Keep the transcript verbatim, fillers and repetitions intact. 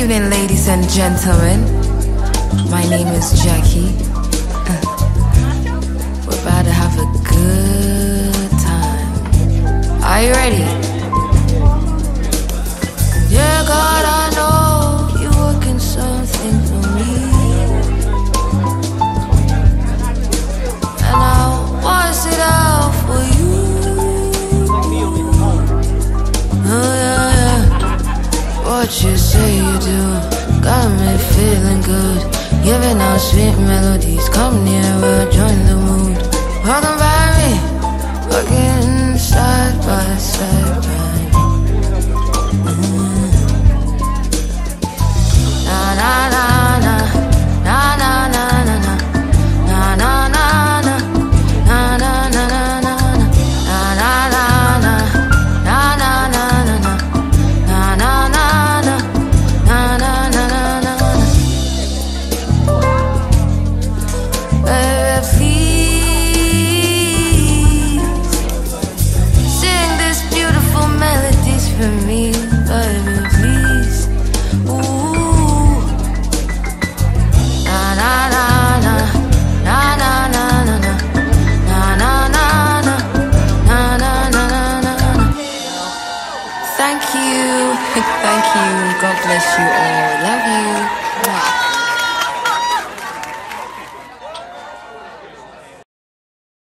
evening, ladies and gentlemen. My name is Jackie. We're about to have a good time. Are you ready? Yeah, God, I know you're working something for me, and I want it out for you. Oh yeah, yeah. What you say you do got me feeling good. Giving out sweet melodies. Come nearer, join the mood. Welcome by me, walking side by side by me. Mm. Na na na na na na na na na na na na na na na na na na for me, baby, please. Ooh, na na na na na na na na na na na na na na na na na. Thank you, thank you. God bless you all. Love you.